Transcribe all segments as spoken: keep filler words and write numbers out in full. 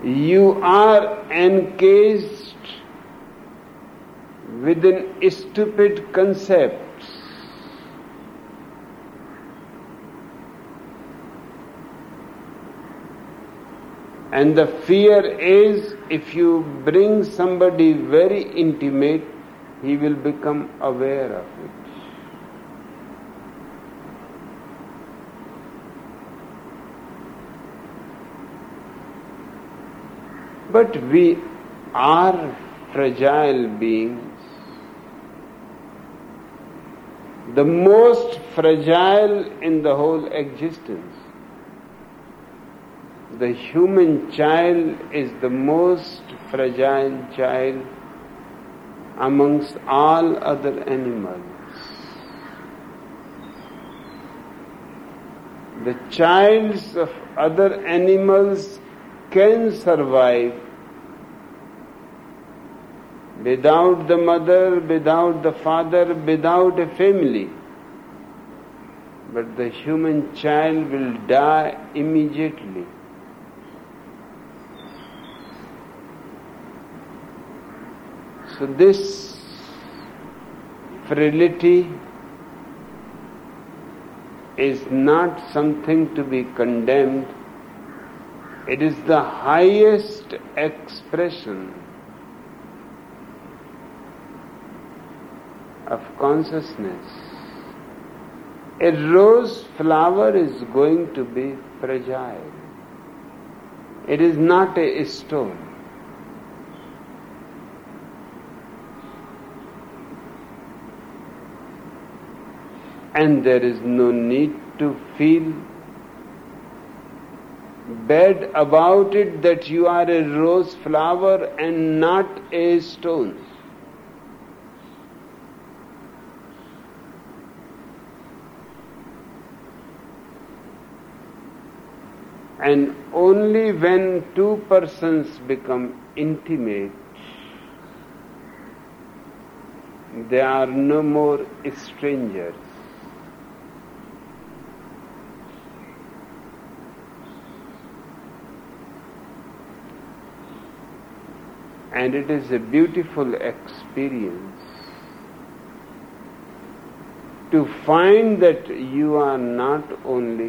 You are encased within stupid concepts. And the fear is, if you bring somebody very intimate, he will become aware of it. But we are fragile beings. The most fragile in the whole existence. The human child is the most fragile child amongst all other animals. The childs of other animals can survive without the mother, without the father, without a family. But the human child will die immediately. So this frailty is not something to be condemned. It is the highest expression of consciousness. A rose flower is going to be fragile. It is not a stone. And there is no need to feel bad about it that you are a rose flower and not a stone. And only when two persons become intimate, they are no more strangers. And it is a beautiful experience to find that you are not only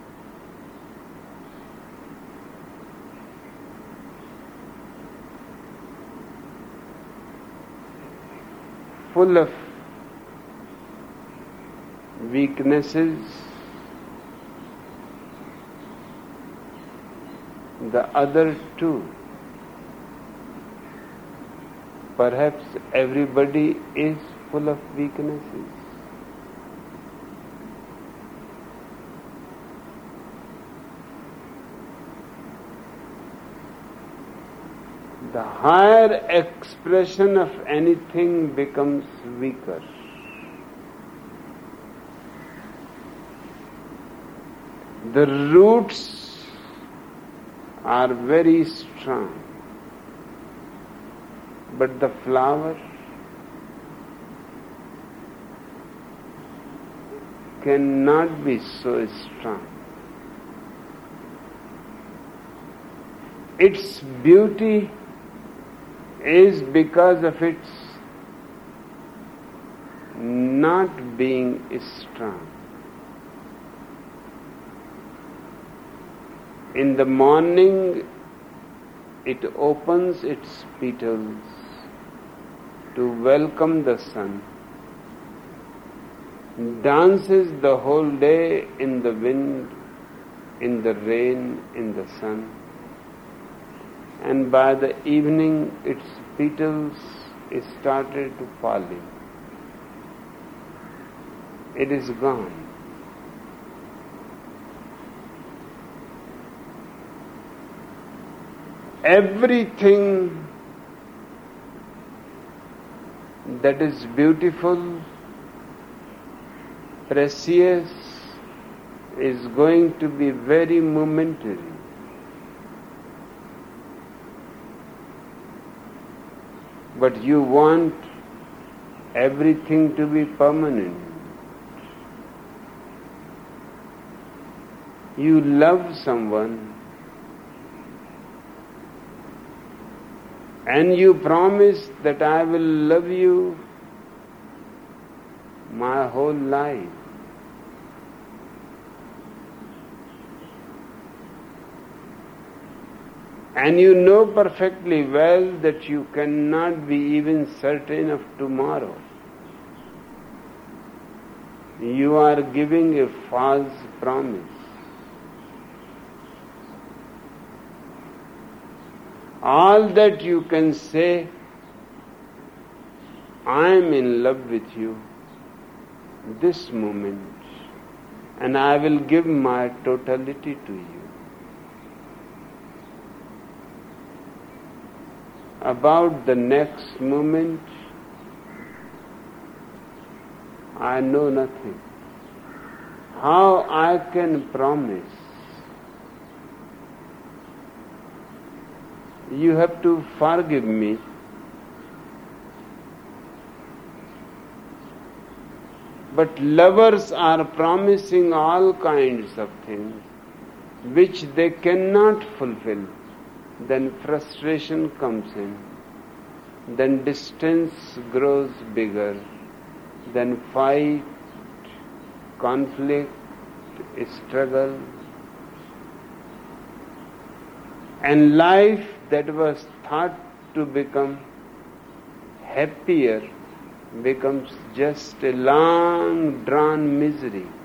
full of weaknesses, the other too. Perhaps everybody is full of weaknesses. The higher expression of anything becomes weaker. The roots are very strong. But the flower cannot be so strong. Its beauty is because of its not being strong. In the morning, it opens its petals to welcome the sun, dances the whole day in the wind, in the rain, in the sun, and by the evening its petals started to falling. It is gone. Everything that is beautiful, precious, is going to be very momentary. But you want everything to be permanent. You love someone, and you promise that I will love you my whole life. And you know perfectly well that you cannot be even certain of tomorrow. You are giving a false promise. All that you can say, I am in love with you this moment, and I will give my totality to you. About the next moment, I know nothing. How I can promise? You have to forgive me. But lovers are promising all kinds of things which they cannot fulfill. Then frustration comes in. Then distance grows bigger. Then fight, conflict, struggle. And life that was thought to become happier becomes just a long drawn misery.